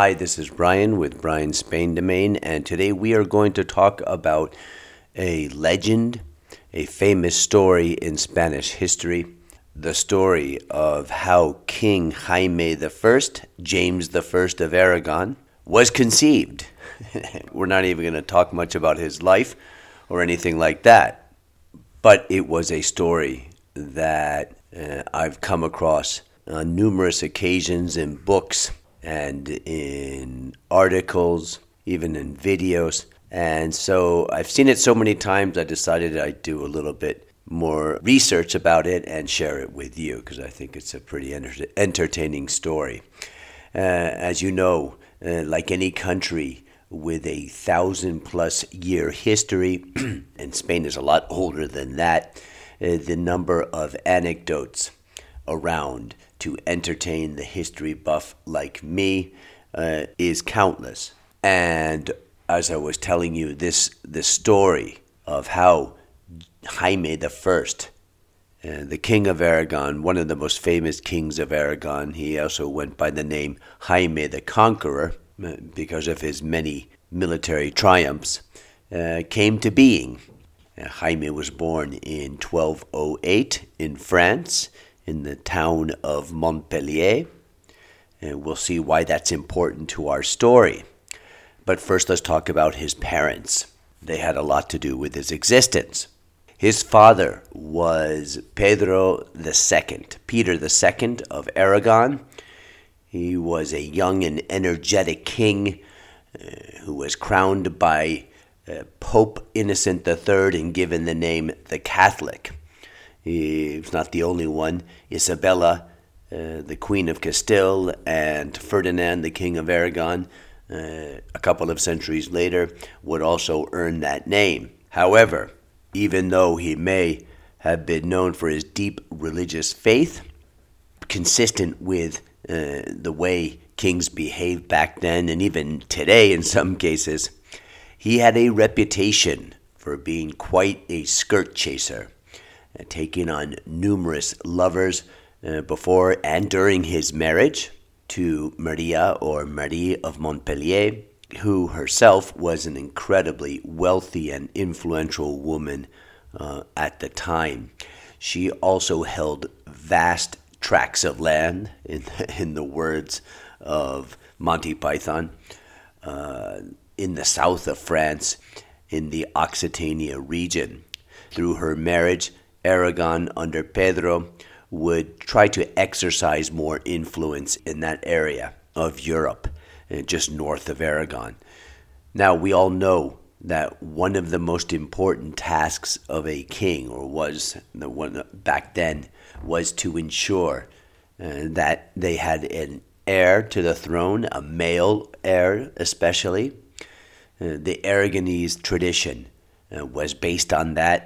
Hi, this is Brian with Brian Spain Domain, and today we are going to talk about a legend, a famous story in Spanish history, the story of how King Jaime I, James I of Aragon, was conceived. We're not even going to talk much about his life or anything like that, but it was a story that I've come across on numerous occasions in books and in articles, even in videos. And so I've seen it so many times, I decided I'd do a little bit more research about it and share it with you because I think it's a pretty entertaining story. As you know, like any country with a 1,000+ year history, and Spain is a lot older than that, the number of anecdotes around to entertain the history buff like me is countless. And as I was telling you, this story of how Jaime I, the King of Aragon, one of the most famous kings of Aragon, he also went by the name Jaime the Conqueror because of his many military triumphs, came to being. Jaime was born in 1208 in France, in the town of Montpellier, and we'll see why that's important to our story. But first, let's talk about his parents. They had a lot to do with his existence. His father was Pedro II, Peter II of Aragon. He was a young and energetic king who was crowned by Pope Innocent III and given the name the Catholic. He was not the only one. Isabella, the Queen of Castile, and Ferdinand, the King of Aragon, a couple of centuries later, would also earn that name. However, even though he may have been known for his deep religious faith, consistent with the way kings behaved back then, and even today in some cases, he had a reputation for being quite a skirt chaser, taking on numerous lovers before and during his marriage to Maria, or Marie of Montpellier, who herself was an incredibly wealthy and influential woman at the time. She also held vast tracts of land, in the words of Monty Python, in the south of France, in the Occitania region. Through her marriage, Aragon under Pedro would try to exercise more influence in that area of Europe, just north of Aragon. Now, we all know that one of the most important tasks of a king, or was the one back then, was to ensure that they had an heir to the throne, a male heir especially. The Aragonese tradition was based on that.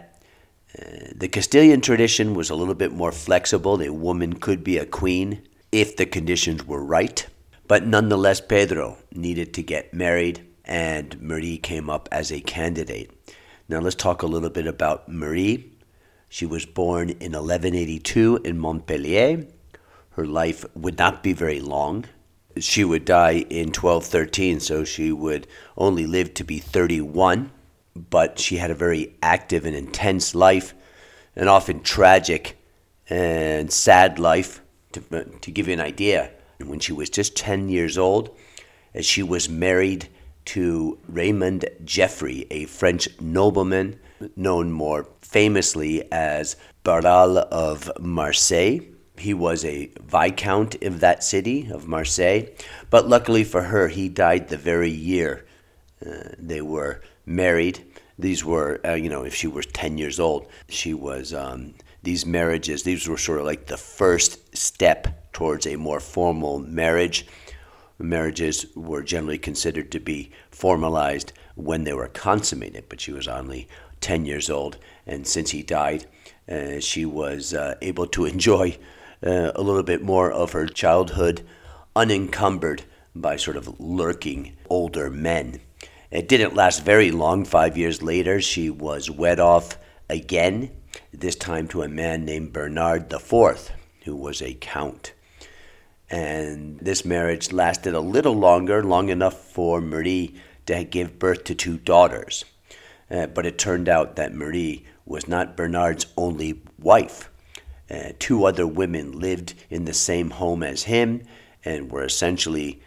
The Castilian tradition was a little bit more flexible. A woman could be a queen if the conditions were right. But nonetheless, Pedro needed to get married, and Marie came up as a candidate. Now let's talk a little bit about Marie. She was born in 1182 in Montpellier. Her life would not be very long. She would die in 1213, so she would only live to be 31. But she had a very active and intense life, an often tragic and sad life. To give you an idea, when she was just 10 years old, she was married to Raymond Geoffroy, a French nobleman known more famously as Barral of Marseille. He was a viscount of that city, of Marseille, but luckily for her, he died the very year they were married. These were, if she was 10 years old, she was, these marriages, these were sort of like the first step towards a more formal marriage. Marriages were generally considered to be formalized when they were consummated, but she was only 10 years old, and since he died, she was able to enjoy a little bit more of her childhood unencumbered by sort of lurking older men. It didn't last very long. 5 years later, she was wed off again, this time to a man named Bernard IV, who was a count. And this marriage lasted a little longer, long enough for Marie to give birth to two daughters. But it turned out that Marie was not Bernard's only wife. Two other women lived in the same home as him and were essentially,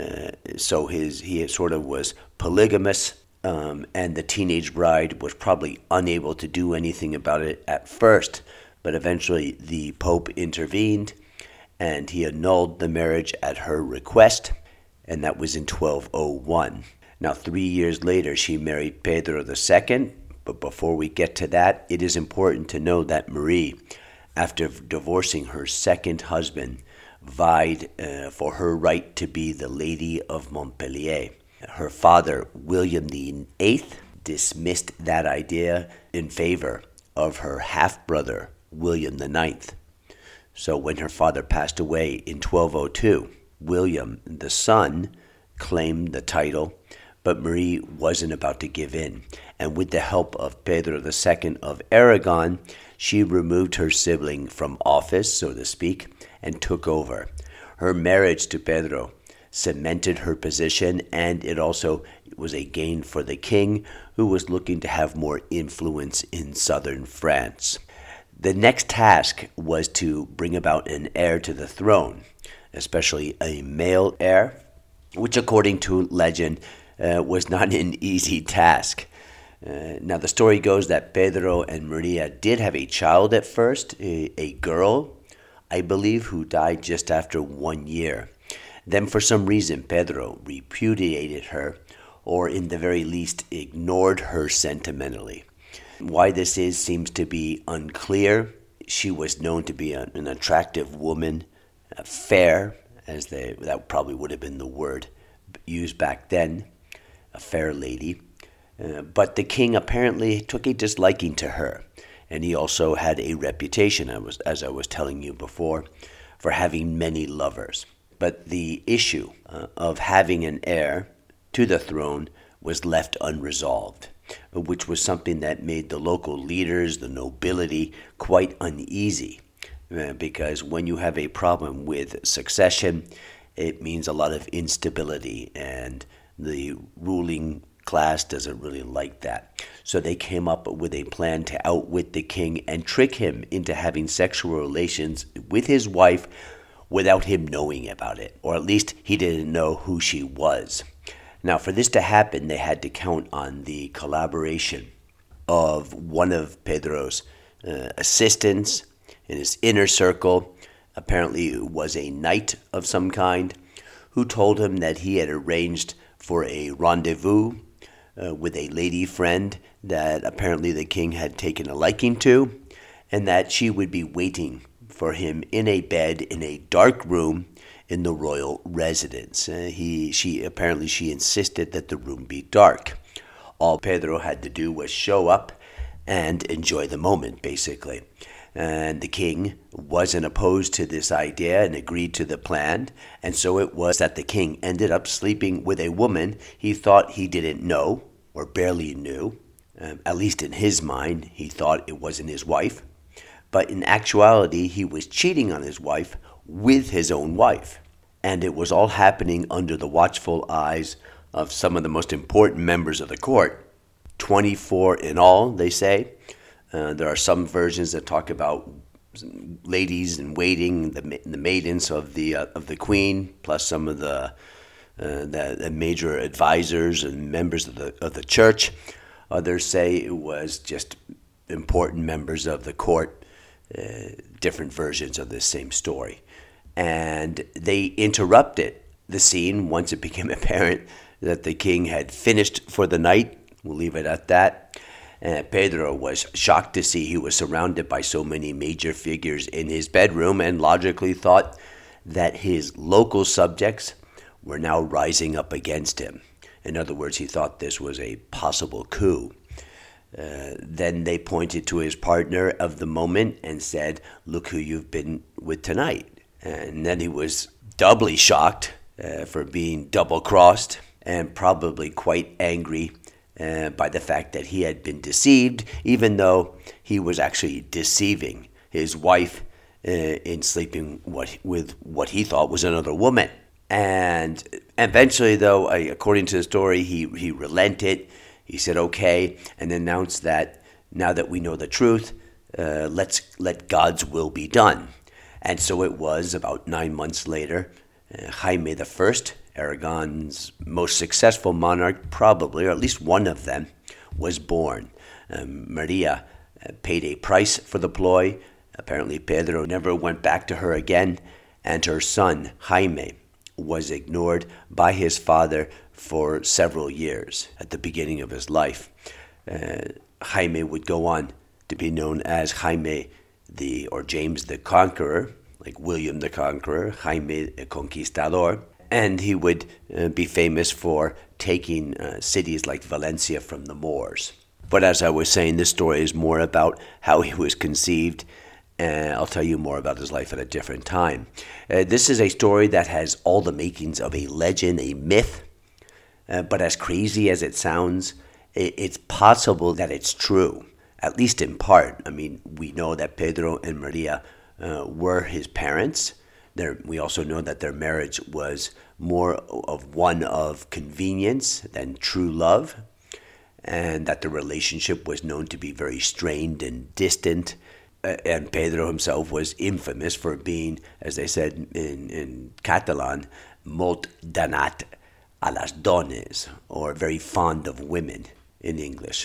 he sort of was polygamous. And the teenage bride was probably unable to do anything about it at first, but eventually the Pope intervened and he annulled the marriage at her request, and that was in 1201. Now, 3 years later, she married Pedro II, but before we get to that, it is important to know that Marie, after divorcing her second husband, vied for her right to be the Lady of Montpellier. Her father, William VIII, dismissed that idea in favor of her half-brother, William IX. So when her father passed away in 1202, William, the son, claimed the title, but Marie wasn't about to give in. And with the help of Pedro II of Aragon, she removed her sibling from office, so to speak, and took over. Her marriage to Pedro cemented her position, and it also was a gain for the king, who was looking to have more influence in southern France. The next task was to bring about an heir to the throne, especially a male heir, which according to legend was not an easy task. Now the story goes that Pedro and Maria did have a child at first, a girl, I believe, who died just after 1 year. Then for some reason Pedro repudiated her, or in the very least ignored her sentimentally. Why this is seems to be unclear. She was known to be an attractive woman, fair, that probably would have been the word used back then, a fair lady. But the king apparently took a disliking to her, and he also had a reputation, as I was telling you before, for having many lovers. But the issue of having an heir to the throne was left unresolved, which was something that made the local leaders, the nobility, quite uneasy. Because when you have a problem with succession, it means a lot of instability, and the ruling class doesn't really like that. So they came up with a plan to outwit the king and trick him into having sexual relations with his wife without him knowing about it, or at least he didn't know who she was. Now, for this to happen, they had to count on the collaboration of one of Pedro's assistants in his inner circle. Apparently it was a knight of some kind, who told him that he had arranged for a rendezvous with a lady friend that apparently the king had taken a liking to, and that she would be waiting for him in a bed in a dark room in the royal residence. She insisted that the room be dark. All Pedro had to do was show up and enjoy the moment, basically. And the king wasn't opposed to this idea and agreed to the plan. And so it was that the king ended up sleeping with a woman he thought he didn't know, or barely knew. At least in his mind, he thought it wasn't his wife. But in actuality, he was cheating on his wife with his own wife. And it was all happening under the watchful eyes of some of the most important members of the court. 24 in all, they say. There are some versions that talk about ladies in waiting, the maidens of the queen, plus some of the major advisors and members of the church. Others say it was just important members of the court, different versions of this same story. And they interrupted the scene once it became apparent that the king had finished for the night. We'll leave it at that. Pedro was shocked to see he was surrounded by so many major figures in his bedroom, and logically thought that his local subjects were now rising up against him. In other words, he thought this was a possible coup. Then they pointed to his partner of the moment and said, "Look who you've been with tonight." And then he was doubly shocked for being double-crossed, and probably quite angry by the fact that he had been deceived, even though he was actually deceiving his wife in sleeping with what he thought was another woman. And eventually, though, according to the story, he relented. He said, okay, and announced that now that we know the truth, let's let God's will be done. And so it was about 9 months later, Jaime I, Aragon's most successful monarch, probably, or at least one of them, was born. Maria paid a price for the ploy. Apparently, Pedro never went back to her again, and her son, Jaime, was ignored by his father for several years at the beginning of his life. Jaime would go on to be known as Jaime or James the Conqueror, like William the Conqueror, Jaime el Conquistador, and he would be famous for taking cities like Valencia from the Moors. But as I was saying, this story is more about how he was conceived, and I'll tell you more about his life at a different time. This is a story that has all the makings of a legend, a myth, but as crazy as it sounds, it's possible that it's true, at least in part. I mean, we know that Pedro and Maria were his parents. We also know that their marriage was more of one of convenience than true love, and that the relationship was known to be very strained and distant. And Pedro himself was infamous for being, as they said in Catalan, molt donat a las dones, or very fond of women in English.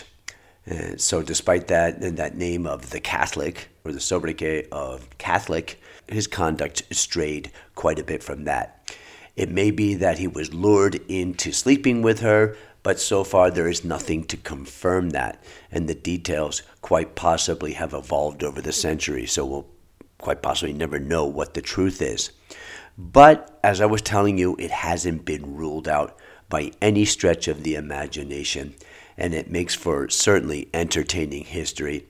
So despite that name of the Catholic, or the sobriquet of Catholic, his conduct strayed quite a bit from that. It may be that he was lured into sleeping with her, but so far there is nothing to confirm that, and the details quite possibly have evolved over the centuries, so we'll quite possibly never know what the truth is. But as I was telling you, it hasn't been ruled out by any stretch of the imagination, and it makes for certainly entertaining history,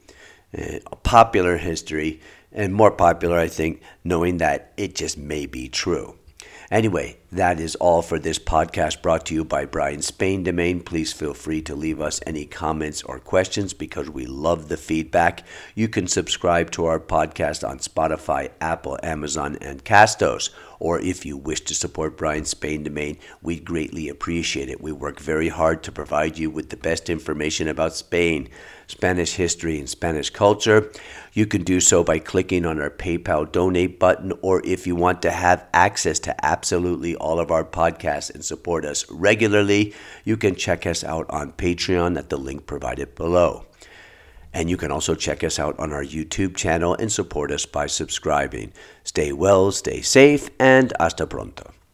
popular history, and more popular, I think, knowing that it just may be true. Anyway, that is all for this podcast brought to you by Brian Spain Domain. Please feel free to leave us any comments or questions because we love the feedback. You can subscribe to our podcast on Spotify, Apple, Amazon, and Castos. Or if you wish to support Brian Spain Domain, we'd greatly appreciate it. We work very hard to provide you with the best information about Spain, Spanish history, and Spanish culture. You can do so by clicking on our PayPal donate button, or if you want to have access to absolutely all of our podcasts and support us regularly, you can check us out on Patreon at the link provided below. And you can also check us out on our YouTube channel and support us by subscribing. Stay well, stay safe, and hasta pronto.